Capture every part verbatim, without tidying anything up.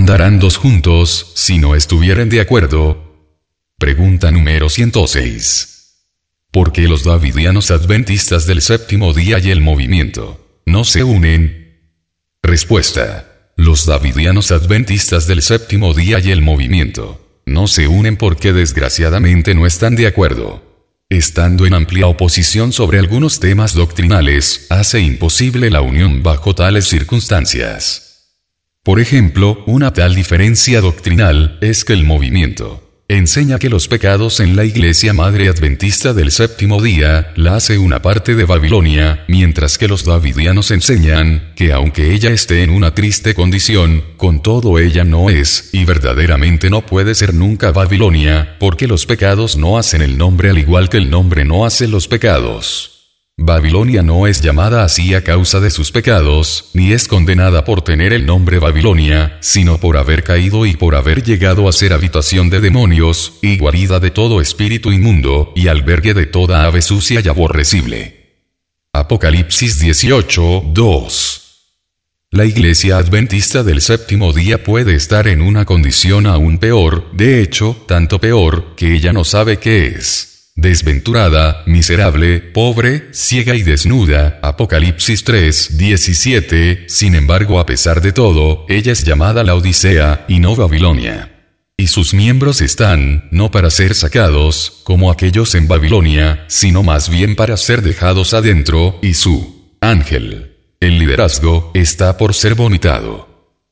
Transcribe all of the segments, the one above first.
andarán dos juntos, si no estuvieren de acuerdo? Pregunta número ciento seis. ¿Por qué los davidianos adventistas del séptimo día y el movimiento no se unen? Respuesta. Los davidianos adventistas del séptimo día y el movimiento no se unen porque desgraciadamente no están de acuerdo. Estando en amplia oposición sobre algunos temas doctrinales, hace imposible la unión bajo tales circunstancias. Por ejemplo, una tal diferencia doctrinal es que el movimiento enseña que los pecados en la Iglesia Madre Adventista del séptimo día la hace una parte de Babilonia, mientras que los davidianos enseñan que aunque ella esté en una triste condición, con todo ella no es, y verdaderamente no puede ser nunca Babilonia, porque los pecados no hacen el nombre al igual que el nombre no hace los pecados. Babilonia no es llamada así a causa de sus pecados, ni es condenada por tener el nombre Babilonia, sino por haber caído y por haber llegado a ser habitación de demonios, y guarida de todo espíritu inmundo, y albergue de toda ave sucia y aborrecible. Apocalipsis dieciocho, dos. La Iglesia Adventista del séptimo día puede estar en una condición aún peor, de hecho, tanto peor, que ella no sabe qué es. Desventurada, miserable, pobre, ciega y desnuda, Apocalipsis tres, diecisiete, sin embargo a pesar de todo, ella es llamada Laodicea, y no Babilonia. Y sus miembros están, no para ser sacados, como aquellos en Babilonia, sino más bien para ser dejados adentro, y su ángel, el liderazgo, está por ser vomitado.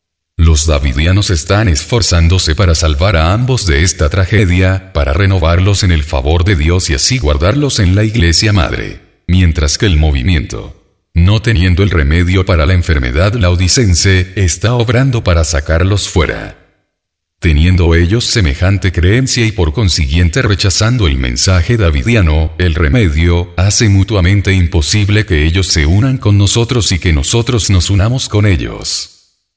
Los davidianos están esforzándose para salvar a ambos de esta tragedia, para renovarlos en el favor de Dios y así guardarlos en la Iglesia Madre, mientras que el movimiento, no teniendo el remedio para la enfermedad laodicense, está obrando para sacarlos fuera. Teniendo ellos semejante creencia y por consiguiente rechazando el mensaje davidiano, el remedio hace mutuamente imposible que ellos se unan con nosotros y que nosotros nos unamos con ellos.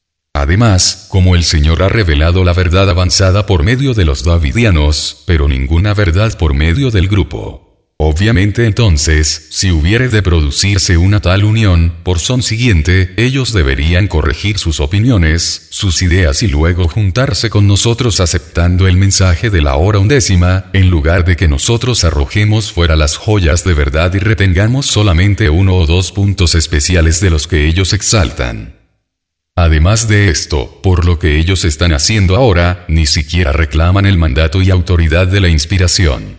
Además, como el Señor ha revelado la verdad avanzada por medio de los davidianos, pero ninguna verdad por medio del grupo. Obviamente entonces, si hubiere de producirse una tal unión, por consiguiente, ellos deberían corregir sus opiniones, sus ideas y luego juntarse con nosotros aceptando el mensaje de la hora undécima, en lugar de que nosotros arrojemos fuera las joyas de verdad y retengamos solamente uno o dos puntos especiales de los que ellos exaltan. Además de esto, por lo que ellos están haciendo ahora, ni siquiera reclaman el mandato y autoridad de la inspiración.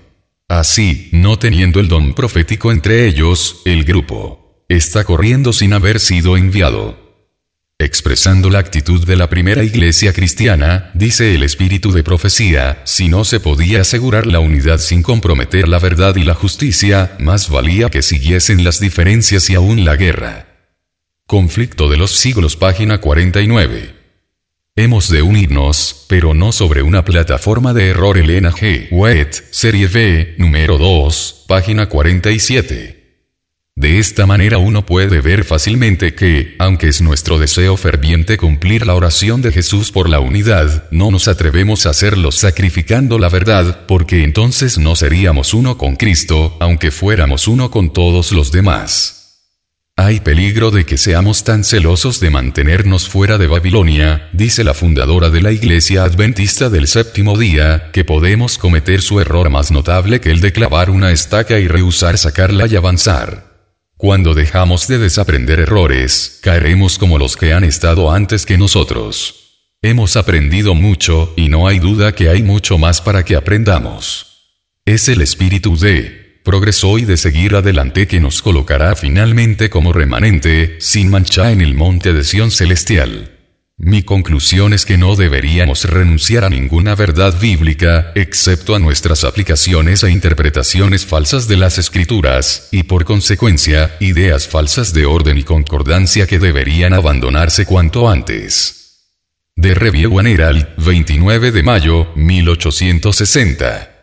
Así, no teniendo el don profético entre ellos, el grupo está corriendo sin haber sido enviado. Expresando la actitud de la primera iglesia cristiana, dice el espíritu de profecía, si no se podía asegurar la unidad sin comprometer la verdad y la justicia, más valía que siguiesen las diferencias y aún la guerra. Conflicto de los siglos, página cuarenta y nueve. Hemos de unirnos, pero no sobre una plataforma de error. Elena G. White, serie B, número dos, página cuarenta y siete. De esta manera uno puede ver fácilmente que, aunque es nuestro deseo ferviente cumplir la oración de Jesús por la unidad, no nos atrevemos a hacerlo sacrificando la verdad, porque entonces no seríamos uno con Cristo, aunque fuéramos uno con todos los demás. Hay peligro de que seamos tan celosos de mantenernos fuera de Babilonia, dice la fundadora de la Iglesia Adventista del séptimo día, que podemos cometer su error más notable que el de clavar una estaca y rehusar sacarla y avanzar. Cuando dejamos de desaprender errores, caeremos como los que han estado antes que nosotros. Hemos aprendido mucho, y no hay duda que hay mucho más para que aprendamos. Es el espíritu de progresó y de seguir adelante que nos colocará finalmente como remanente, sin mancha en el monte de Sión celestial. Mi conclusión es que no deberíamos renunciar a ninguna verdad bíblica, excepto a nuestras aplicaciones e interpretaciones falsas de las Escrituras, y por consecuencia, ideas falsas de orden y concordancia que deberían abandonarse cuanto antes. De Review and Herald, veintinueve de mayo, mil ochocientos sesenta.